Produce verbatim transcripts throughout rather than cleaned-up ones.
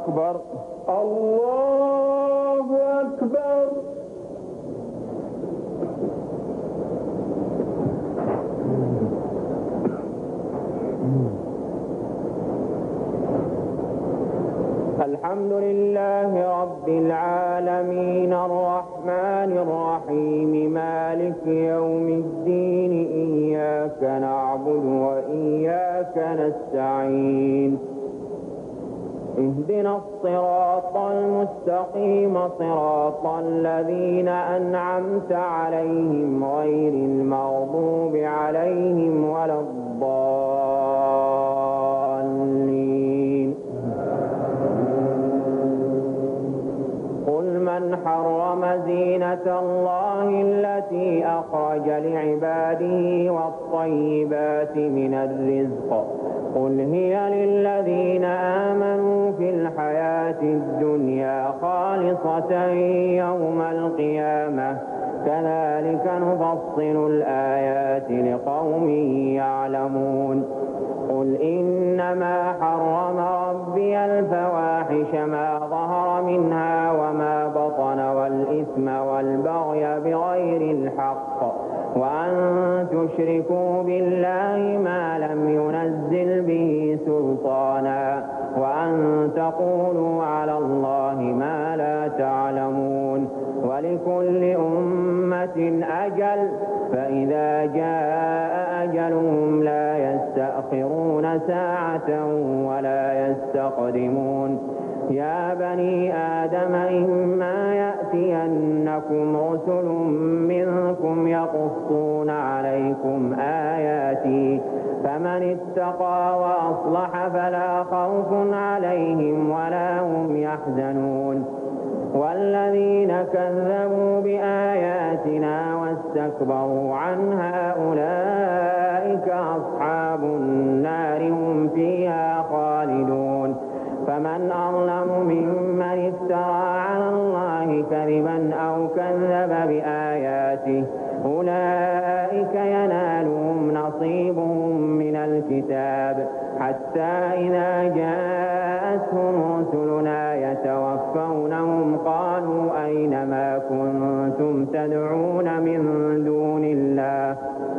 أكبر. الله أكبر. الحمد لله رب العالمين الرحمن الرحيم مالك يوم الدين إياك نعبد وإياك نستعين اهدنا الصراط المستقيم صراط الذين أنعمت عليهم غير المغضوب عليهم ولا الضالين. قل من حرم زينة الله التي أخرج لعباده والطيبات من الرزق قل هي للذين آمنوا في الحياة الدنيا خالصة يوم القيامة كذلك نفصل الآيات لقوم يعلمون. قل إنما حرم ربي الفواحش ما ظهر منها وما بطن والإثم والبغي بغير الحق وأن تشركوا بالله ما لم ينزل به سلطانا وأن تقولوا على الله ما لا تعلمون. ولكل أمة أجل فإذا جاء أجلهم لا يستأخرون ساعة ولا يستقدمون. يا بني آدم إما يأتينكم رسل منكم يقصون عليكم آياتي فمن اتقى وأصلح فلا خوف عليهم ولا هم يحزنون. والذين كذبوا بآياتنا واستكبروا عنها أولئك أصحاب النار هم فيها خالدون. فمن أظلم ممن افترى على الله كذبا أو كذب بآياته أولئك ينالهم نصيبهم من الكتاب حتى إذا جاءتهم رسلنا يتوفونهم قالوا أين ما كنتم تدعون من دون الله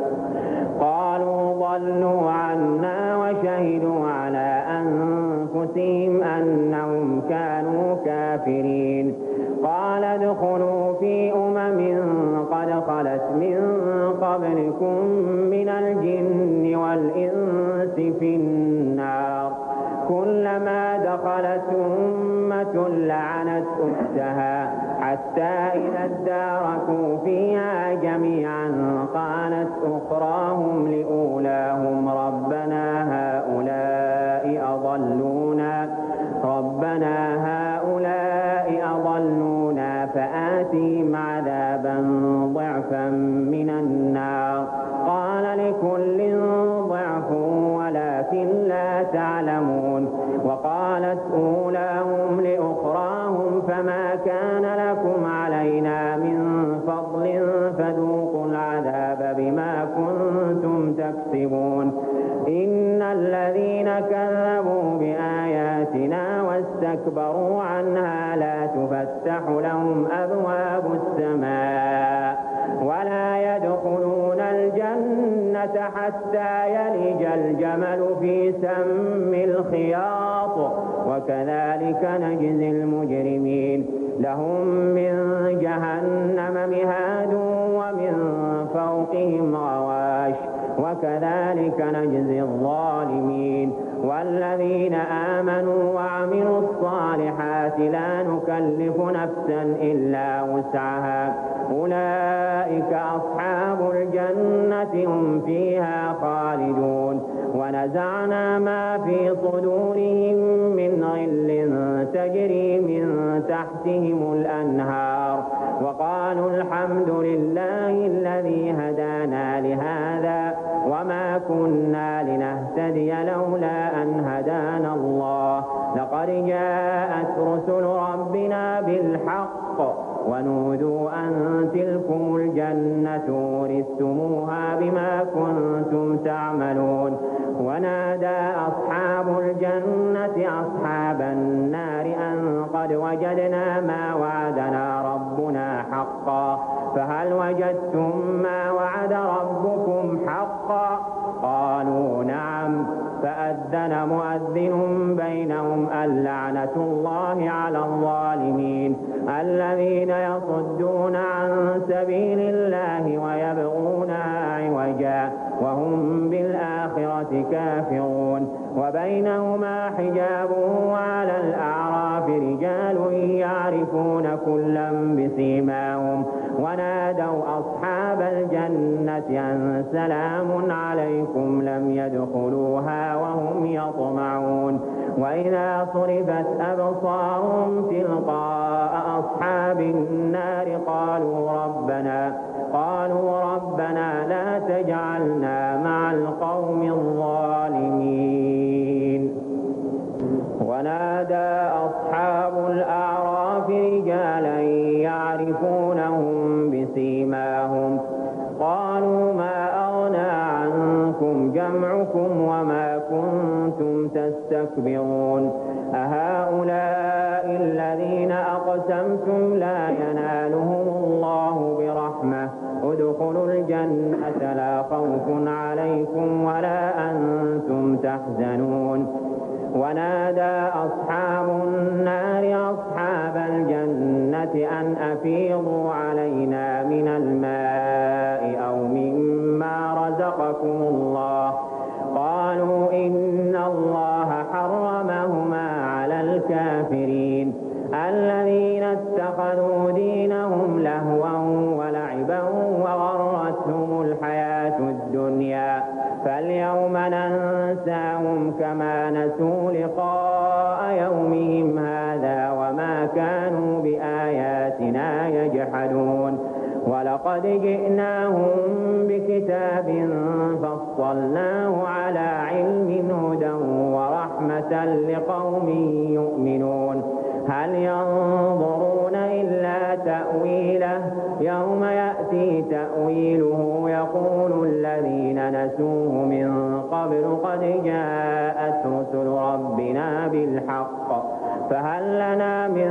قالوا ضلوا عنا وشهدوا على أنفسهم أنهم كانوا كافرين. قال ادخلوا في أمم قد خلت من قبلكم من الجن والإنس في النار كلما دخلت أمة لعنت أختها حتى إذا اداركوا فيها جميعا قالت أخراهم لأولاهم ربنا هؤلاء أضلونا ربنا هؤلاء أضلونا فآتهم عذابا ضعفا من النار قال لكل ضعف ولكن لا تعلمون. وقالت أولاهم لأخراهم فما كان لكم علينا من فضل فذوقوا العذاب بما كنتم تكسبون. إن الذين كذبوا بآياتنا واستكبروا عنها لا تفتح لهم أبواب السماء ولا يدخلون الجنة حتى يلج الجمل في سم الخياط وكذلك نجزي المجرمين. لهم من جهنم مهاد ومن فوقهم غواش وكذلك نجزي الظالمين. والذين آمنوا وعملوا الصالحات لا نكلف نفسا إلا وسعها أولئك أصحاب الجنة هم فيها خالدون. ونزعنا ما في صدورهم من غل تجري من تحتهم الأنهار وقالوا الحمد لله الذي هدانا لهذا وما كنا لنهتدي لولا أن هدانا الله لقد جاءت رسل ربنا بالحق ونودوا أن تلكم الجنة ورثتموها بما كنتم تعملون. ونادى أصحاب الجنة أصحاب النار قد وجدنا ما وعدنا ربنا حقا فهل وجدتم ما وعد ربكم حقا قالوا نعم فأذن مؤذن بينهم اللعنة الله على الظالمين الذين يصدون عن سبيل الله ويبغونها عوجا وهم بالآخرة كافرون وبينهما حجاب وعلى الأعراف رجال يعرفون كلا بسيماهم ونادوا أصحاب الجنة أن سلام عليكم لم يدخلوها وهم يطمعون وإذا صرفت أبصارهم تلقاء أصحاب النار قالوا ربنا قالوا ربنا لا تجعلنا مع القوم الظالمين ونادى أصحاب الأعراف رجالا يعرفونهم بسيماهم قالوا ما أغنى عنكم جمعكم وما كنتم تستكبرون أهؤلاء الذين أقسمتم لا ينالهم الله برحمة ادخلوا الجنة لا خوف عليكم ولا أنتم تحزنون ونادى أصحاب النار أصحاب الجنة أن أفيضوا علينا من الماء أو مما رزقكم الله قالوا إن الله حرمهما على الكافرين الذين اتخذوا دينهم لهوا ولعبا وغرتهم الحياة الدنيا فاليوم ننساهم كما نسوا لقاء يومهم هذا وما كانوا بآياتنا يجحدون ولقد جئناهم بكتاب فصلناه على علم هدى ورحمة لقوم يؤمنون هل ينظرون إلا تأويله يوم يأتي تأويله يقول الذين نسوه من قبل قد جاءت رسل ربنا بالحق فهل لنا من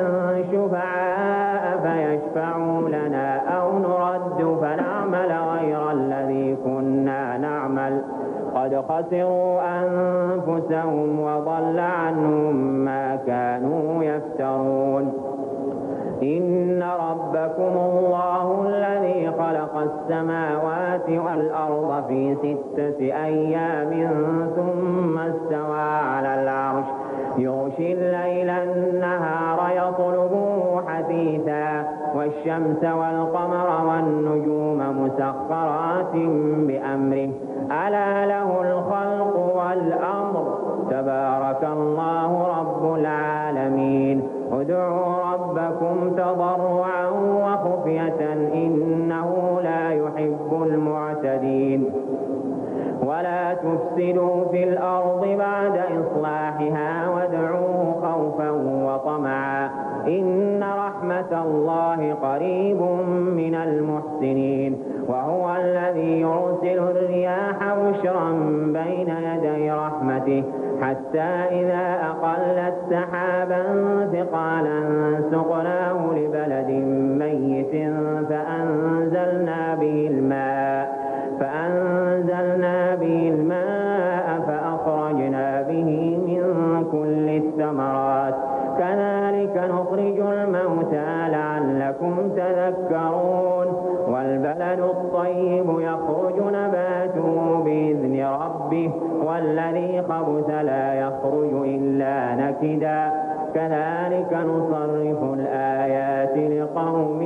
شفعاء فيشفعوا لنا أو نرد فنعمل غير الذي كنا نعمل قد خسروا أنفسهم وضل عنهم ما كانوا يفترون إن ربكم الله الذي خلق السماوات والأرض في ستة أيام ثم استوى على العرش يغشي الليل النهار يطلبه حثيثا والشمس والقمر والنجوم مسخرات بأمره ألا له الخلق والأمر تبارك الله رب العالمين ادعوا ربكم تضرعا وخفية إنه لا يحب المعتدين ولا تفسدوا في الأرض بعد إصلاحها وادعوه خوفا وطمعا إن رحمة الله قريب من المحسنين وهو الذي يرسل الرياح بشرا بين يدي رحمته حتى إذا أقلت سحابا ثقالا سقناه لبلد ميت فأنزلنا به الماء فأنزلنا به الماء فأخرجنا به من كل الثمرات كذلك نخرج الموتى لعلكم تذكرون والبلد الطيب يخرج نباته بإذن ربه والذي خبث لا يخرج إلا نكدا كذلك نصرف الآيات لقوم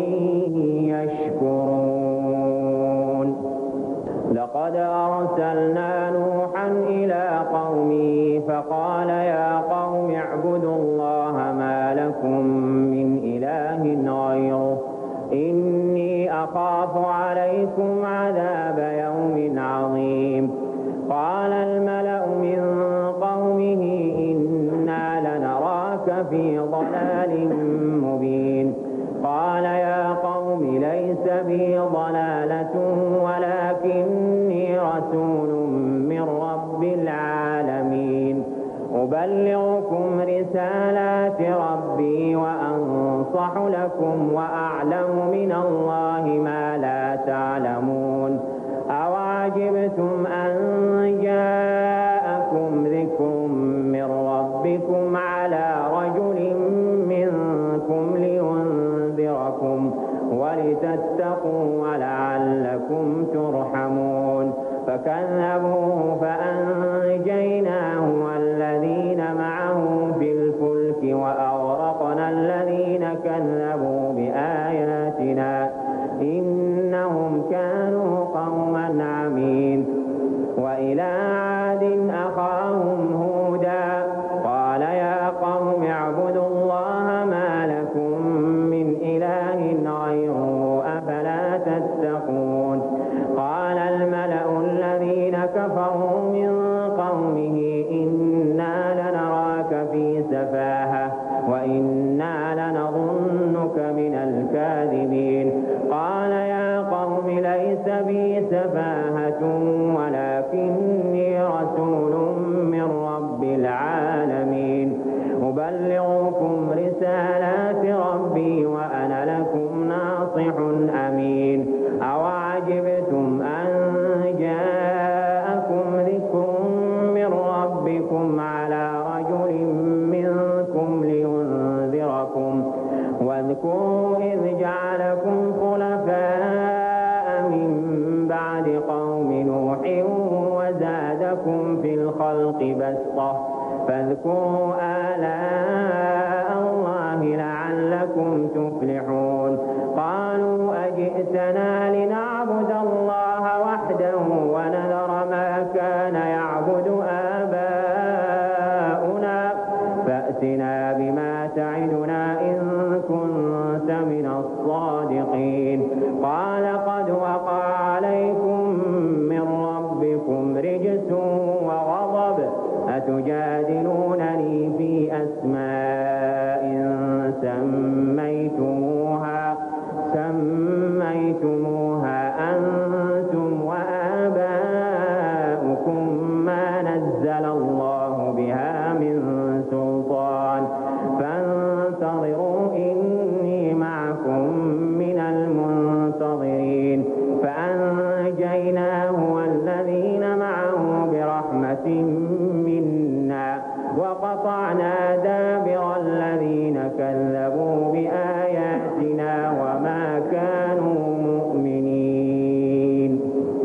يشكرون لقد أرسلنا نوحا إلى قومه فقال يا قوم اعبدوا الله ما لكم من إله غيره إني أخاف عليكم عذاب يوم عظيم قال الملأ من قومه إنا لنراك في ضلال مبين قال يا قوم ليس بي ضلالة ولكني رسول من رب العالمين أبلغكم رسالات ربي وأ أنصح لكم وأعلم من الله ما لا تعلمون أوعجبتم أن جاءكم ذكر من ربكم على رجل منكم لينذركم ولتتقوا ولعلكم ترحمون فكذبوه فأنجيناه والذين معه في الفلك وأغرقنا الذين كذبوا بآياتنا إنهم كانوا قوما عمين وإلى عاد أخاهم هودا قال يا قوم اعبدوا الله ما لكم من إله غيره أفلا تتقون قال الملأ الذين كفروا من قومه إنا لنراك في سفاهة وإنا لنظنك من الكاذبين قال يا قوم ليس بي سفاهة ولكني رسول من رب العالمين أبلغكم رسالات ربي وأنا لكم ناصح أمين أوعجبتم أن جاءكم ذكر من ربكم على رجل منكم لينذركم واذكروا إذ جعلكم خلفاء من بعد قوم نوح وزادكم في الخلق بسطة فاذكروا آلاء الله لعلكم تفلحون قالوا أجئتنا لنعبد الله وحده ونذر ما كان يعبد آباؤنا فأتنا بما تعدنا إن كنت من الصادقين قال قد وقع عليكم من ربكم رجس وغضب أتجادلونني في أسماء سميتموها سميتموها أنتم وآباؤكم ما نزل الله بها من سلطان فانتظروا إني معكم من المنتظرين فأنجيناه والذين معه برحمة منا وقطعنا دابر الذين كذبوا بآياتنا وما كانوا مؤمنين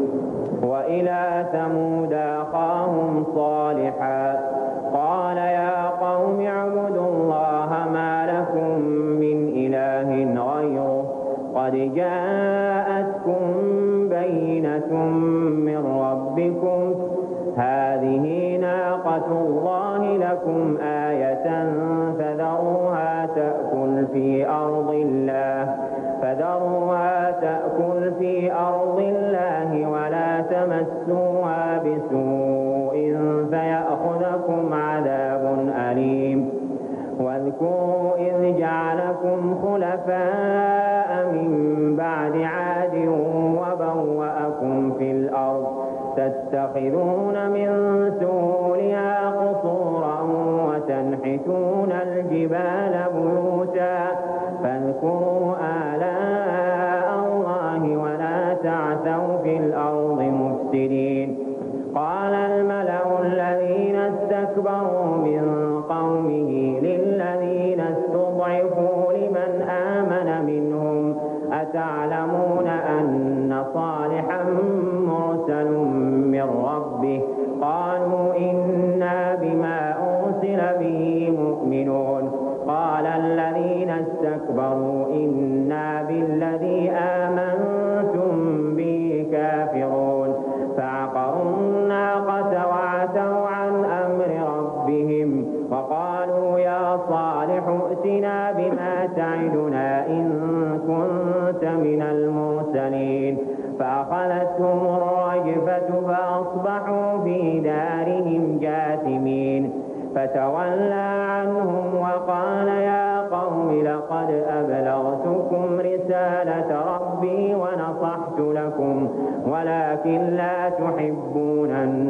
وإلى ثمود أخاهم صالحا قال يا قوم اعبدوا الله ما لكم من إله غيره قد جاءتكم بينة من ربكم هذه ناقة الله لكم آية فذروها تأكل في أرض الله فذروها تأكل في أرض الله ولا تمسوها بسوء فيأخذكم عذاب أليم واذكروا إذ جعلكم خلفاء من بعد عاد وبوأكم في الأرض تتخذون من سهولها قصورا وتنحتون الجبال بيوتا فاذكروا آلاء الله ولا تعثوا في الأرض مفسدين قال الملأ الذين استكبروا من قومه للذين استضعفوا لمن آمن منهم أتعلمون أن صالحا مرسل من ربه قالوا إنا بما أرسل به مؤمنون قال الذين استكبروا إنا بالذي آمنتم به كافرون فعقروا الناقة وعتوا عن أمر ربهم وقالوا يا صالح ائتنا بما تعدنا إن كنت من المرسلين فأخذتهم الرجفة فأصبحوا في دارهم جاثمين فتولى عنهم وقال يا قوم لقد أبلغتكم رسالة ربي ونصحت لكم ولكن لا تحبون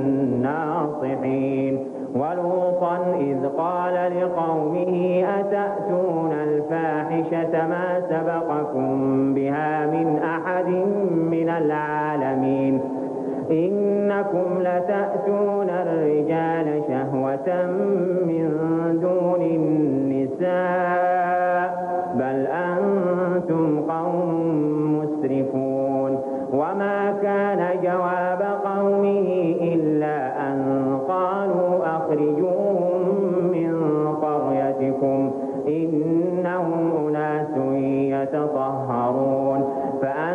الناصحين ولوطا إذ قال لقومه أتأتون الفاحشة الجنة ما سبقكم بها من أحد من العالمين إنكم لتأتون الرجال شهوة من دون النساء بل أنتم قوم مسرفون وما كان جواب قومه إلا أن قالوا أخرجوهم من قريتكم إنهم أناس يتطهرون فأنتم